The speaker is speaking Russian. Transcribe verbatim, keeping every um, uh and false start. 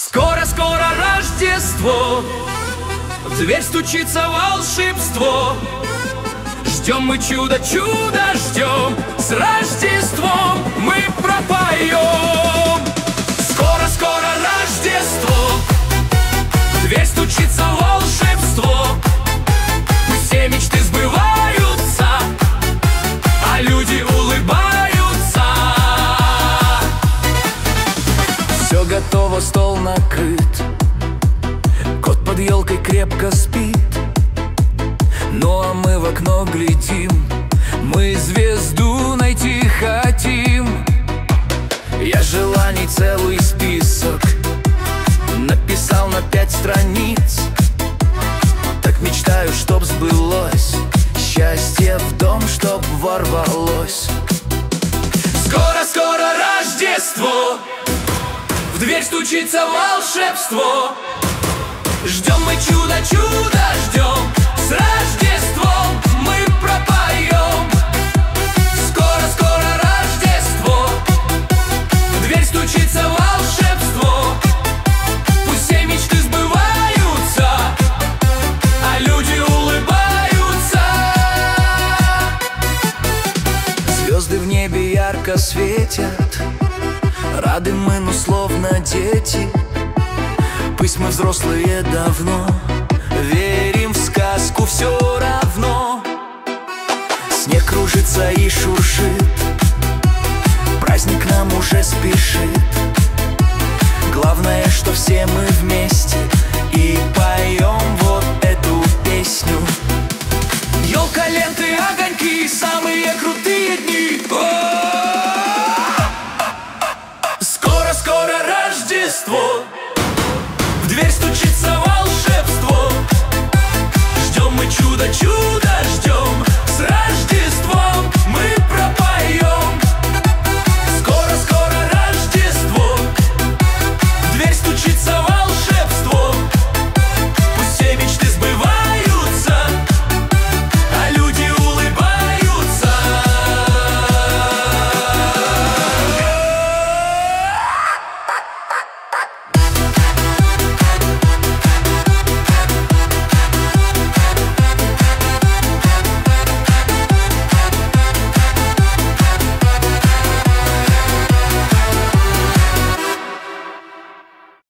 Скоро-скоро Рождество, в дверь стучится волшебство. Ждем мы чудо, чудо ждем, с Рождеством мы пропоем. Скоро-скоро Рождество, в дверь стучится волшебство. Пусть все мечты сбываются, а люди улыбаются. Все готово, стол накрыт, кот под елкой крепко спит. Ну а мы в окно глядим, мы звезду найти хотим. Я желаний целый список написал на пять страниц. Так мечтаю, чтоб сбылось счастье в дом, чтоб ворвалось. Скоро-скоро Рождество, в дверь стучится волшебство. Ждем мы чудо, чудо ждем, с Рождеством мы пропоем. Скоро-скоро Рождество, в дверь стучится волшебство. Пусть все мечты сбываются, а люди улыбаются. Звезды в небе ярко светят, рады мы, ну словно дети. Пусть мы взрослые давно, верим в сказку все равно. Снег кружится и шуршит, праздник нам уже спешит. Главное, что все мы вместе и поем.